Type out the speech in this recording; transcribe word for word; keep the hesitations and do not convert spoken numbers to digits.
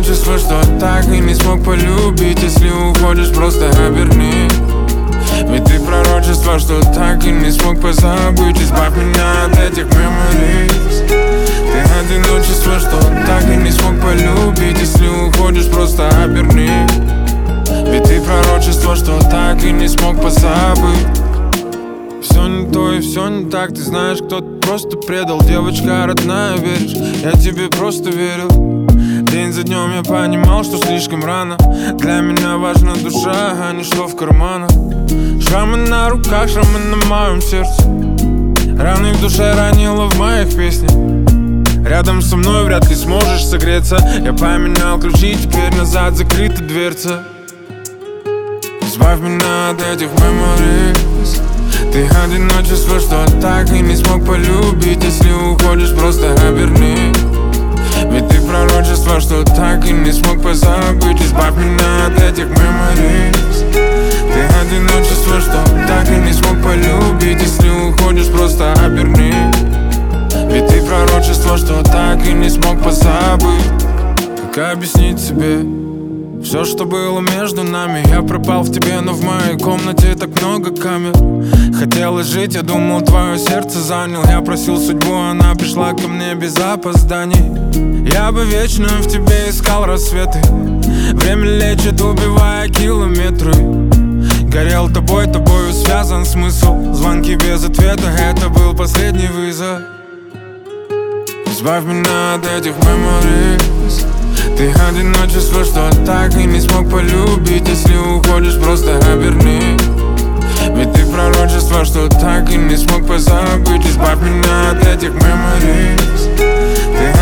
одиночество, что так и не смог полюбить. Если уходишь, просто оберни. Ведь ты пророчество, что так и не смог позабыть. Избавь меня от этих memories. Ты одиночество, что так и не смог полюбить. Если уходишь, просто оберни. Ведь ты пророчество, что так и не смог позабыть. Все не то и все не так, ты знаешь, кто-то просто предал. Девочка родная, веришь, я тебе просто верил. День за днем я понимал, что слишком рано. Для меня важна душа, а не что в карманах. Шрамы на руках, шрамы на моем сердце. Раны в душе ранила в моих песнях. Рядом со мной вряд ли сможешь согреться. Я поменял ключи, теперь назад закрыта дверца. Избавь меня от этих memories. Ты одиночество, что так и не смог полюбить. Если уходишь, просто оберни. Ведь ты пророчество, что так и не смог позабыть. Избавь меня от этих memories. Ты одиночество, что так и не смог полюбить. Если уходишь, просто оберни. Ведь ты пророчество, что так и не смог позабыть. Как объяснить себе все, что было между нами? Я пропал в тебе, но в моей комнате так много камер. Хотелось жить, я думал, твое сердце занял. Я просил судьбу, она пришла ко мне без опозданий. Я бы вечно в тебе искал рассветы. Время лечит, убивая километры. Горел тобой, тобою связан смысл. Звонки без ответа, это был последний вызов. Избавь меня от этих memories. Ты одиночество, что так и не смог полюбить. Если уходишь, просто оберни. Ведь ты пророчество, что так и не смог позабыть. Избавь меня от этих memories. Ты